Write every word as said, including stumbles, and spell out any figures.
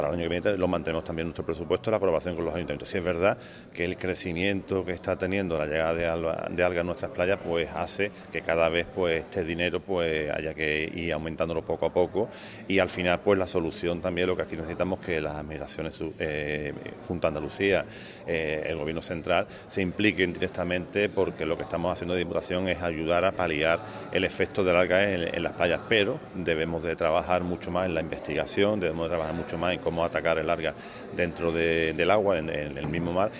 Para el año que viene lo mantenemos también en nuestro presupuesto, la aprobación con los ayuntamientos. Si es verdad que el crecimiento que está teniendo la llegada de alga, de alga a nuestras playas, pues hace que cada vez pues este dinero pues haya que ir aumentándolo poco a poco, y al final pues la solución también, lo que aquí necesitamos, que las administraciones eh, Junta de Andalucía, eh, el Gobierno central se impliquen directamente, porque lo que estamos haciendo de Diputación es ayudar a paliar el efecto del alga en, en las playas, pero debemos de trabajar mucho más en la investigación, debemos de trabajar mucho más en cómo atacar el alga dentro de, del agua, en, en el mismo mar,